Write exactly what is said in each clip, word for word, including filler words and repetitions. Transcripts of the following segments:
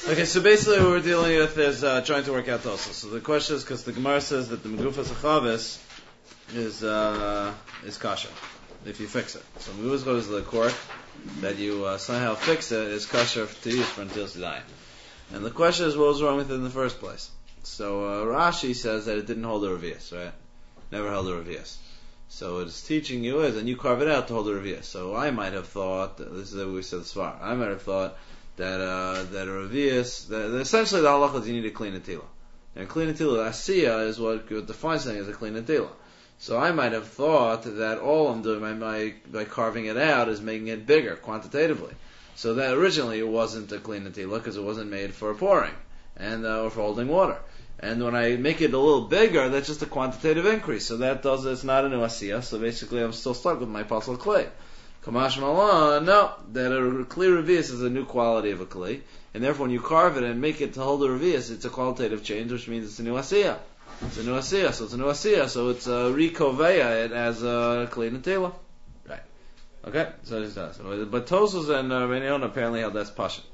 Okay, so basically what we're dealing with is uh, trying to work out Tosos. So the question is, because the Gemara says that the Megufas Achavis is uh, is kasha if you fix it. So Megufas goes to the court that you uh, somehow fix it is kasha to use for until Siddayim. And the question is, what was wrong with it in the first place? So uh, Rashi says that it didn't hold a revius, right? Never held a revius. So what it's teaching you is, and you carve it out to hold a revius. So I might have thought, this is what we said this far, I might have thought that uh, that a revius, that, that essentially the halacha is you need a clean atila. And clean atila, asiya, is what defines something as a clean atila. So I might have thought that all I'm doing by, by, by carving it out is making it bigger, quantitatively. So that originally it wasn't a clean atila, because it wasn't made for pouring, and uh, or for holding water. And when I make it a little bigger, that's just a quantitative increase. So that does, it's not a new asiya, so basically I'm still stuck with my pasul clay. Kamash Malan, no, that a clear revius is a new quality of a clay, and therefore when you carve it and make it to hold a revius, it's a qualitative change, which means it's a new asiya. It's a new asiya, so it's a new asiya, so it's a rikoveya it as a clay natila. Right. Okay, so it does. But Tosos and uh, Reinion apparently held that's pasha.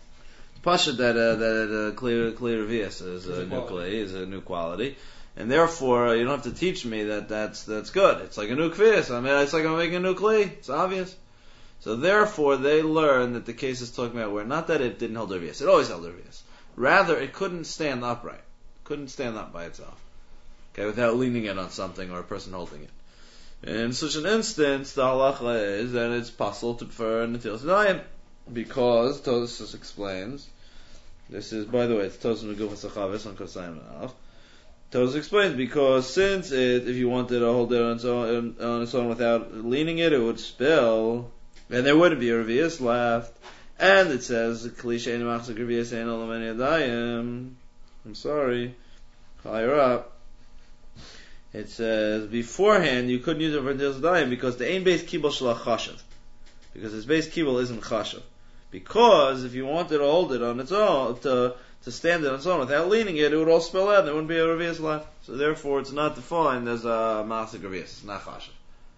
Pasha that uh, that uh, clear clear revius is a new clay, is a new quality. And therefore, you don't have to teach me that that's that's good. It's like a new kvias. I mean, it's like I'm making a new kli. It's obvious. So therefore, they learn that the case is talking about where not that it didn't hold a revius. It always held a revius. Rather, it couldn't stand upright. Couldn't stand up by itself. Okay, without leaning it on something or a person holding it. In such an instance, the halacha is that it's possible to prefer Netilas Yadayim, because Tosfos explains. This is, by the way, it's Tosfos Megufas Achavis on Kosayim Alf. Tosfos explains, because since it, if you wanted to hold it on its own, on its own without leaning it, it would spill, and there wouldn't be a revius left. And it says, Kli she'ein machzik revius ein olam en yadayim. I'm sorry, higher up. It says, beforehand, you couldn't use it for Netilas Yadayim, because the ein base kibul shalach chashav. Because its base kibul isn't chashav. Because if you wanted to hold it on its own, to to stand it on its own without leaning it, it would all spill out and there wouldn't be a revius left. So therefore it's not defined as a machzik revius. It's not chashav.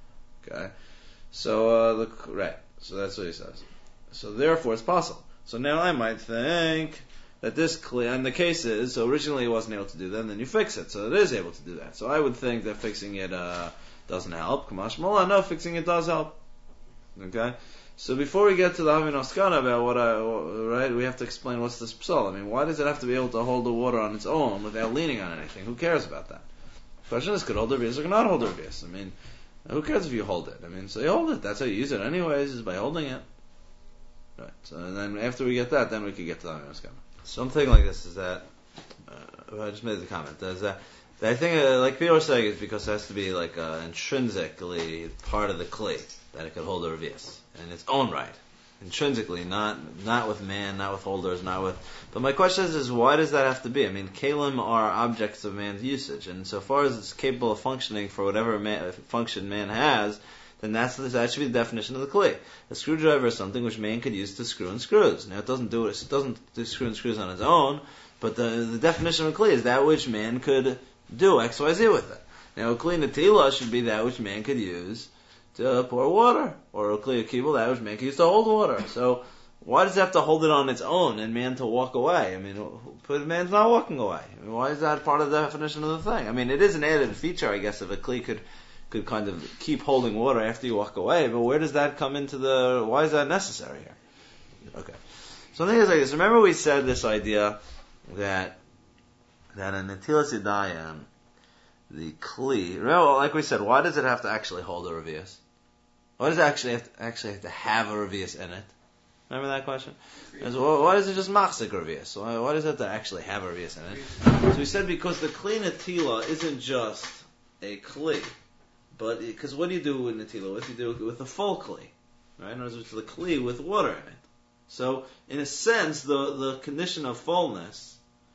Okay? So, uh, the, right. So that's what he says. So therefore it's possible. So now I might think that this kli, and the case is, so originally it wasn't able to do that, and then you fix it, so it is able to do that. So I would think that fixing it, uh, doesn't help. Kamash Malan, no, fixing it does help. Okay? So before we get to the Havin Oskana about what I, right, we have to explain what's this psal. I mean, why does it have to be able to hold the water on its own without leaning on anything? Who cares about that? The question is, could hold the revius or cannot hold the revius? I mean, who cares if you hold it? I mean, so you hold it. That's how you use it anyways, is by holding it. Right. So and then after we get that, then we can get to the Havin Oskana. Something like this is that, uh, I just made the comment, is that, that I think, uh, like people are saying, it's because it has to be like uh, intrinsically part of the kli, that it could hold a revius in its own right, intrinsically, not not with man, not with holders, not with. But my question is, is why does that have to be? I mean, kalim are objects of man's usage, and so far as it's capable of functioning for whatever man, function man has, then that's that should be the definition of the kli. A screwdriver is something which man could use to screw in screws. Now it doesn't do it; it doesn't do screw in screws on its own. But the the definition of a kli is that which man could do X, Y, Z with it. Now a kli natila should be that which man could use to pour water, or a kli kibul, that which man can use to hold water. So why does it have to hold it on its own and man to walk away? I mean, but man's not walking away. I mean, why is that part of the definition of the thing? I mean, it is an added feature, I guess, if a kli could could kind of keep holding water after you walk away. But where does that come into the? Why is that necessary here? Okay. So the thing is like this. Remember we said this idea that that in Netilas Yadayim, the kli, remember, like we said, why does it have to actually hold a revius? Why does it actually have to, actually have to have a revius in it? Remember that question? So why does it just machzik revius? Why, why does it have to actually have a revius in it? So we said because the kli natila isn't just a kli, but because what do you do with natila with? You do it with a full kli, right? In other words, the kli with water in it. So in a sense, the the condition of fullness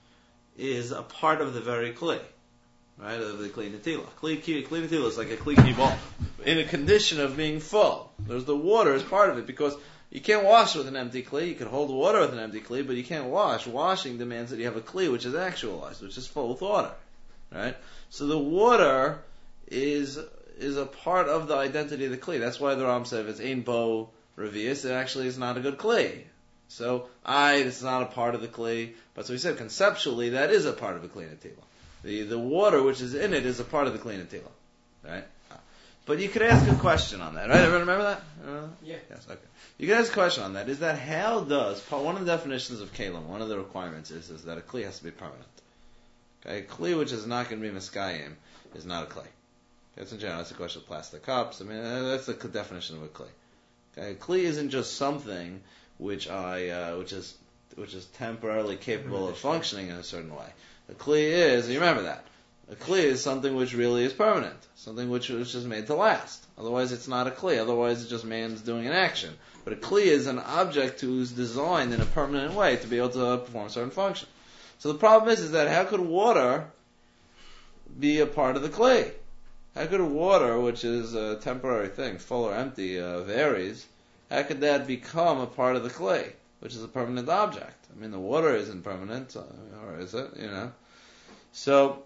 is a part of the very kli. Right, of the kli natila. Kli, kli natila is like a kli kibul in a condition of being full. There's the water as part of it, because you can't wash with an empty kli. You can hold water with an empty kli, but you can't wash. Washing demands that you have a kli which is actualized, which is full with water. Right? So the water is is a part of the identity of the kli. That's why the Ram said if it's ein bo revius, it actually is not a good kli. So, I, this is not a part of the kli, but so we said conceptually that is a part of the kli netila. The the water which is in it is a part of the kli netila, right? But you could ask a question on that, right? Everyone remember that? Remember that? Yeah. Yes. Okay. You could ask a question on that. Is that how does one of the definitions of kalim? One of the requirements is is that a kli has to be permanent. Okay, a kli which is not going to be miskayim is not a kli. That's in general. That's a question of plastic cups. I mean, that's the definition of a kli. Okay, a kli isn't just something which I, uh, which is, which is temporarily capable of functioning in a certain way. A kli is, you remember that. A kli is something which really is permanent, something which, which is made to last. Otherwise, it's not a kli. Otherwise, it's just man's doing an action. But a kli is an object who's designed in a permanent way to be able to perform a certain function. So the problem is, is that how could water be a part of the kli? How could water, which is a temporary thing, full or empty, uh, varies, how could that become a part of the kli, which is a permanent object? I mean, the water isn't permanent, or is it? You know. So,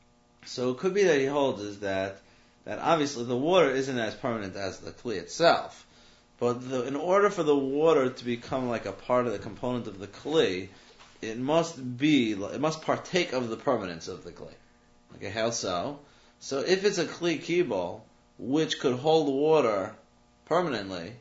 so it could be that he holds is that that obviously the water isn't as permanent as the kli itself, but the, in order for the water to become like a part of the component of the kli, it must be, it must partake of the permanence of the kli. Okay, how so? So if it's a kli kibol, which could hold water permanently,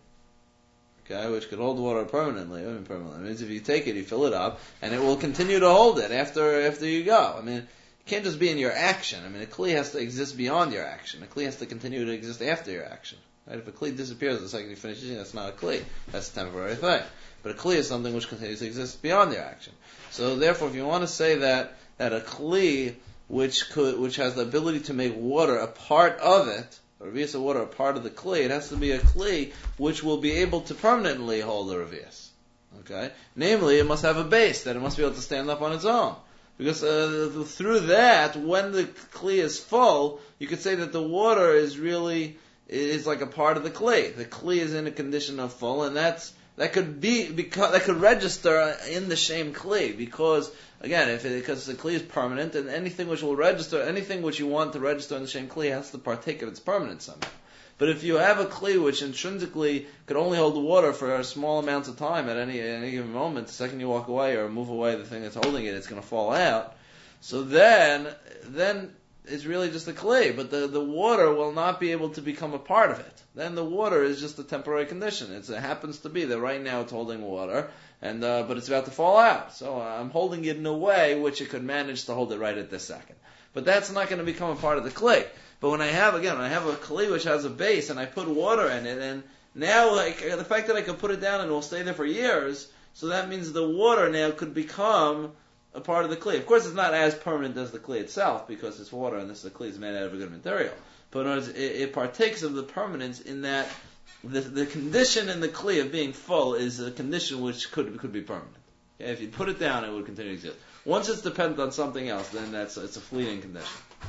okay, which could hold water permanently, I mean permanently, it means if you take it, you fill it up, and it will continue to hold it after after you go. I mean, it can't just be in your action. I mean, a kli has to exist beyond your action. A kli has to continue to exist after your action. Right? If a kli disappears the second you finish using it, that's not a kli. That's a temporary thing. But a kli is something which continues to exist beyond your action. So therefore, if you want to say that that a kli which could, which has the ability to make water a part of it, or revius of water a part of the kli, it has to be a kli which will be able to permanently hold the revius. Okay? Namely, it must have a base, that it must be able to stand up on its own. Because uh, through that, when the kli is full, you could say that the water is really, is like a part of the kli. The kli is in a condition of full, and that's, that could be, because, that could register in the same kli, because, again, if it, because the kli is permanent, and anything which will register, anything which you want to register in the same kli has to partake of its permanence somehow. But if you have a kli which intrinsically could only hold the water for a small amounts of time at any, at any given moment, the second you walk away or move away the thing that's holding it, it's going to fall out. So then, then it's really just a kli, but the, the water will not be able to become a part of it. Then the water is just a temporary condition. It's, it happens to be that right now it's holding water, and uh, but it's about to fall out. So uh, I'm holding it in a way which it could manage to hold it right at this second. But that's not going to become a part of the kli. But when I have, again, when I have a kli which has a base, and I put water in it, and now like the fact that I can put it down and it will stay there for years, so that means the water now could become a part of the kli. Of course, it's not as permanent as the kli itself, because it's water, and this the kli is made out of a good material. But it, it partakes of the permanence in that the, the condition in the kli of being full is a condition which could could be permanent. Okay? If you put it down, it would continue to exist. Once it's dependent on something else, then that's it's a fleeting condition.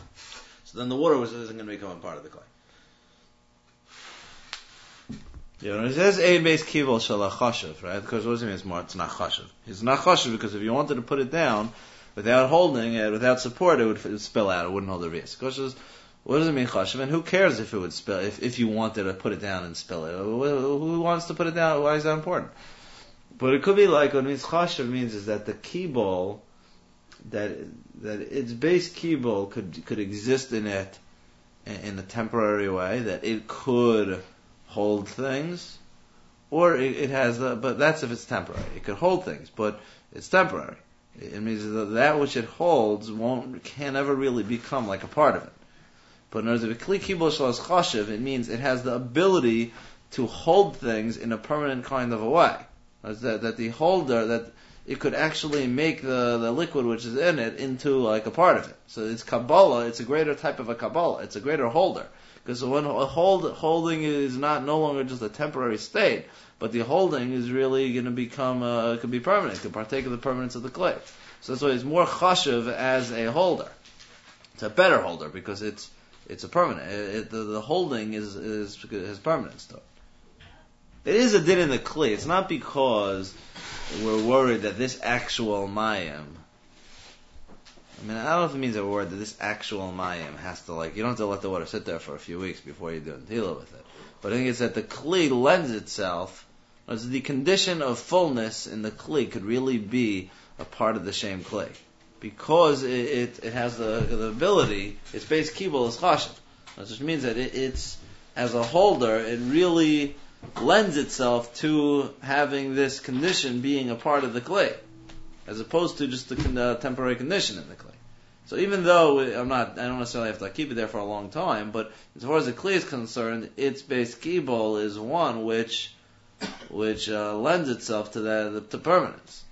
So then the water isn't going to become a part of the kli. Yeah, when it says ein base kibul shel chashav, right? Because what does it mean? It's more, it's not chashav. It's not chashav because if you wanted to put it down without holding it, without support, it would, it would spill out. It wouldn't hold the revius. Because what does it mean chashav? And who cares if it would spill? If if you wanted to put it down and spill it, who wants to put it down? Why is that important? But it could be like what it means chashav means is that the kibul, that that its base kibul could could exist in it in, in a temporary way, that it could hold things, or it, it has the, but that's if it's temporary. It could hold things, but it's temporary. It means that that which it holds won't, can never really become like a part of it. But in other words, if a kli kibul shel chashav, it means it has the ability to hold things in a permanent kind of a way. That, that the holder, that it could actually make the, the liquid which is in it into like a part of it. So it's Kabbalah, it's a greater type of a Kabbalah, it's a greater holder. Because when a hold, holding is not no longer just a temporary state, but the holding is really going to become, uh, could be permanent, could partake of the permanence of the clay. So that's why it's more chashav as a holder. It's a better holder because it's it's a permanent. It, it, the, the holding is is has permanence to it. It is a din in the kli. It's not because we're worried that this actual mayim. I mean, I don't know if it means that we're worried that this actual mayim has to, like, you don't have to let the water sit there for a few weeks before you do tila with it. But I think it's that the kli lends itself As the condition of fullness in the kli could really be a part of the shem kli, because it, it, it has the, the ability. Its base kibul is chashav, which means that it, it's as a holder, it really lends itself to having this condition being a part of the kli, as opposed to just the con- uh, temporary condition in the kli. So even though I'm not, I don't necessarily have to keep it there for a long time, but as far as the kli is concerned, its base kibul is one which which uh, lends itself to that to permanence.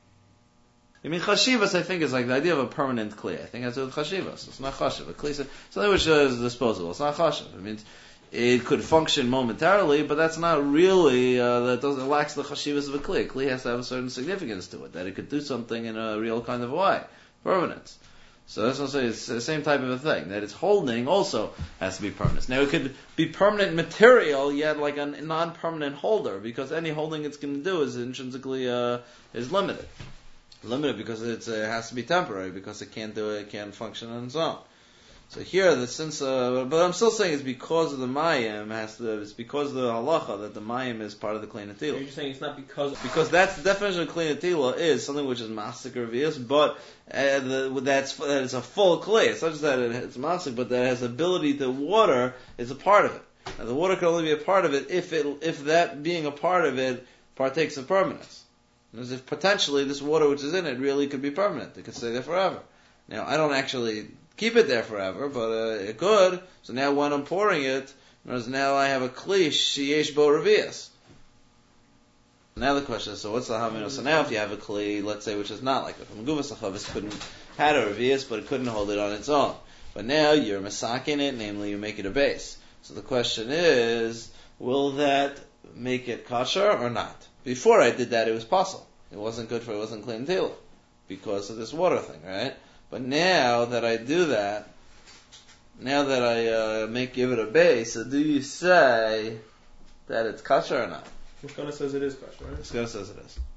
I mean, chashivas, I think, is like the idea of a permanent kli. I think that's what chashivas. It's not chashiv. A kli is something which is disposable. It's not chashiv. It means it could function momentarily, but that's not really, uh, that doesn't, it lacks the chashivas of a kli. A kli has to have a certain significance to it, that it could do something in a real kind of way. Permanence. So that's what I'm saying, it's the same type of a thing, that its holding also has to be permanent. Now it could be permanent material, yet like a non-permanent holder, because any holding it's going to do is intrinsically, uh, is limited. Limited because it's, uh, it has to be temporary, because it can't do it, it can't function on its own. So here, the since, uh, but I'm still saying it's because of the mayim, has to, it's because of the halacha that the mayim is part of the klei netila. You're saying it's not because because that's the definition of klei netila is something which is masik or revius, but uh, the, that's that it's a full klei. It's not just that it, it's masik, but that it has the ability to water is a part of it. Now the water can only be a part of it if it if that being a part of it partakes of permanence. As if potentially this water which is in it really could be permanent. It could stay there forever. Now I don't actually keep it there forever, but uh, it could. So now when I'm pouring it, whereas now I have a kli sheyesh bo revius. Now the question is, so what's the hamina? So now if you have a kli, let's say, which is not like it, meguvas achavis couldn't had a revius, but it couldn't hold it on its own. But now you're masaking it, namely you make it a base. So the question is, will that make it kosher or not? Before I did that, it was possible. It wasn't good for it wasn't clean tila because of this water thing, right? But now that I do that, now that I uh, make give it a base, so do you say that it's kosher or not? Mishkana says it is kosher, right? Mishkana says it is.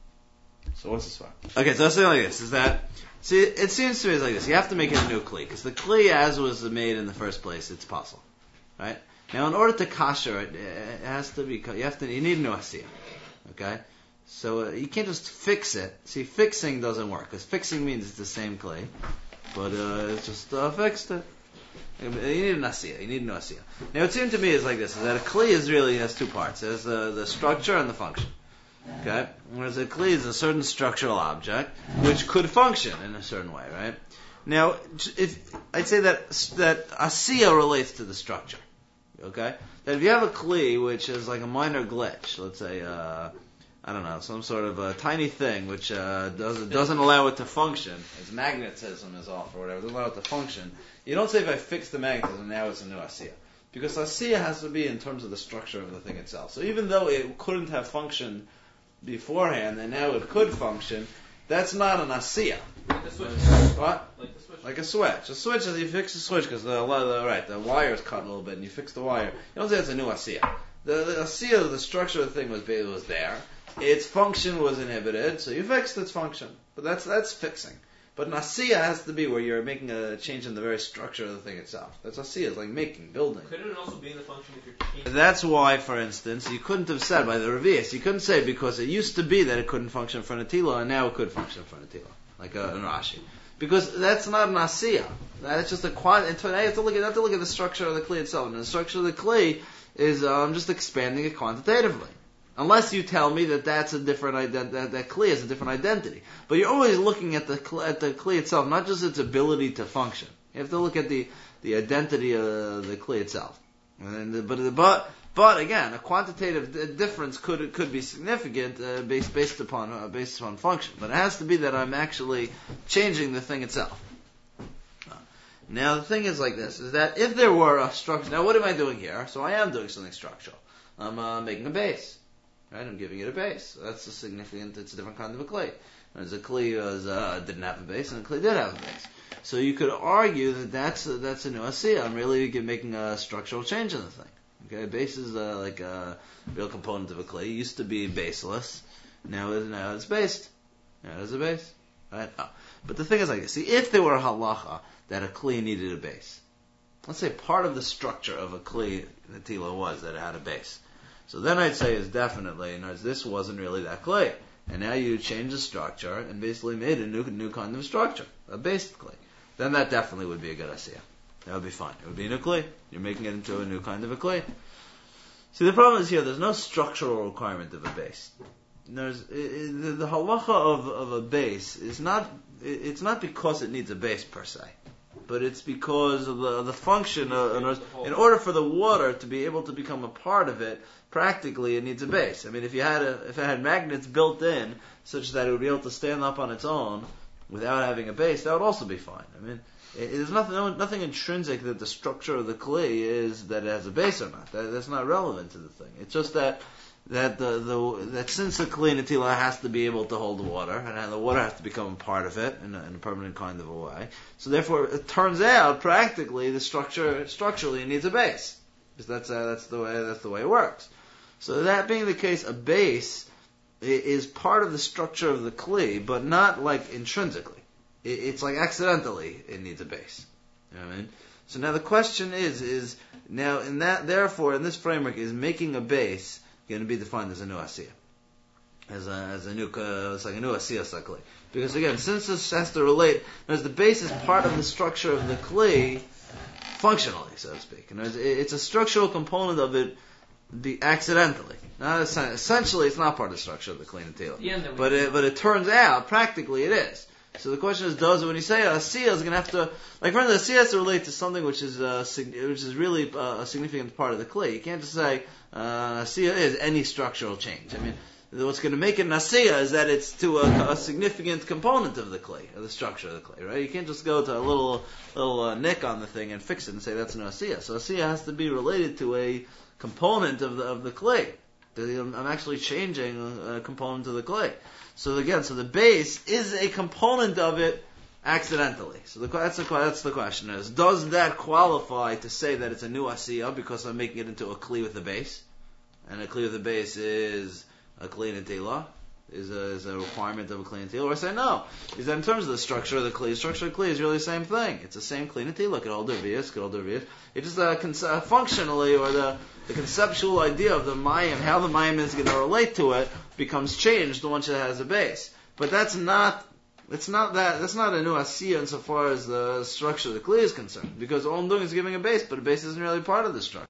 So what's this for? Okay, so let's say like this, is that, see, it seems to me it's like this, you have to make it a new kli, because the kli as was made in the first place, it's possible, right? Now in order to kosher it, it has to be, you have to, you need a new asiyah, okay? So uh, you can't just fix it. See, fixing doesn't work, because fixing means it's the same clay, but uh, it's just uh, fixed it. You need an asiyah. You need an asiyah. Now, it seems to me is like this: is that a clay is really has two parts. There's the, the structure and the function. Okay, whereas a clay is a certain structural object which could function in a certain way, right? Now, if I'd say that that asiyah relates to the structure. Okay, that if you have a clay which is like a minor glitch, let's say. Uh, I don't know, some sort of a tiny thing which uh, doesn't doesn't allow it to function. Its magnetism is off or whatever, doesn't allow it to function. You don't say if I fix the magnetism, now it's a new asiyah. Because asiyah has to be in terms of the structure of the thing itself. So even though it couldn't have functioned beforehand and now it could function, that's not an asiyah. Like a switch. What? Like the switch. Like a switch. A switch is you fix the switch because the, the right the wire is cut a little bit and you fix the wire. You don't say it's a new asiyah. The, the asiyah, the structure of the thing was was there. Its function was inhibited, so you fixed its function. But that's that's fixing. But an asiyah has to be where you're making a change in the very structure of the thing itself. That's asiyah, it's like making, building. Couldn't it also be in the function if you're changing? That's why, for instance, you couldn't have said by the revius, you couldn't say because it used to be that it couldn't function in front of tila, and now it could function in front of tila, like a, an Rashi. Because that's not an asiyah. That's just a quant. You have to look at, you have to look at the structure of the kli itself. And the structure of the kli is um, just expanding it quantitatively. Unless you tell me that that's a different ident- that that kli is a different identity, but you're always looking at the kli, at the kli itself, not just its ability to function. You have to look at the, the identity of the kli itself. And the, but but but again, a quantitative difference could could be significant uh, based based upon uh, based upon function. But it has to be that I'm actually changing the thing itself. Now the thing is like this: is that if there were a structure, now what am I doing here? So I am doing something structural. I'm uh, making a base. Right, I'm giving it a base. That's a significant. It's a different kind of a clay. Whereas a clay was, uh, didn't have a base, and a clay did have a base. So you could argue that that's a, that's a new asiyah. I'm really making a structural change in the thing. Okay, a base is uh, like a real component of a clay. It used to be baseless. Now it, now it's based. Now it is a base. Right. Oh. But the thing is like this. See, if there were a halacha that a clay needed a base, let's say part of the structure of a clay netila was that it had a base. So then I'd say is definitely, in other words, this wasn't really that clay. And now you change the structure and basically made a new new kind of structure, a base clay. Then that definitely would be a good asiyah. That would be fine. It would be a new clay. You're making it into a new kind of a clay. See, the problem is here, there's no structural requirement of a base. There's, it, it, the, the halacha of, of a base is not, it, it's not because it needs a base per se, but it's because of the, the function of, in order for the water to be able to become a part of it, practically it needs a base. I mean, if you had a, if it had magnets built in such that it would be able to stand up on its own without having a base, that would also be fine. I mean, it, there's nothing, no, nothing intrinsic that the structure of the clay is that it has a base or not. That, that's not relevant to the thing. It's just that that the, the that since the clay natila has to be able to hold the water, and the water has to become a part of it in a, in a permanent kind of a way. So therefore, it turns out practically the structure structurally needs a base, because that's uh, that's the way that's the way it works. So that being the case, a base is part of the structure of the clay, but not like intrinsically. It's like accidentally it needs a base. You know what I mean? So now the question is, is now in that, therefore, in this framework, is making a base going to be defined as a new asiyah, as a as a new, uh, it's like a new asiyah sakli. Because again, since this has to relate, as the base is part of the structure of the clay, functionally, so to speak, and it's a structural component of it, be accidentally. Not essentially, it's not part of the structure of the clay natila, yeah, but it, but it turns out practically it is. So the question is, does when you say a asiyah is going to have to, like, for instance, asiyah has to relate to something which is uh, which is really uh, a significant part of the clay. You can't just say uh, asiyah is any structural change. I mean, what's going to make it an asiyah is that it's to a, a significant component of the clay, of the structure of the clay, right? You can't just go to a little little uh, nick on the thing and fix it and say that's an asiyah. So asiyah has to be related to a component of the of the clay. I'm actually changing a component of the clay. So again, so the base is a component of it accidentally. So the, that's, the, that's the question is, does that qualify to say that it's a new asiyah because I'm making it into a kli with the base? And a kli with the base is a kli natila, is a, is a requirement of a kli natila? Or I say no, is that in terms of the structure of the kli, the structure of the kli is really the same thing. It's the same kli natila, it could hold dervias, could hold dervias. It's just uh, cons- uh, functionally, or the, the conceptual idea of the mayim, how the mayim is going to relate to it, becomes changed once it has a base. But that's not, it's not that, that's not a new asiyah insofar as the structure of the kli is concerned, because all I'm doing is giving a base, but a base isn't really part of the structure.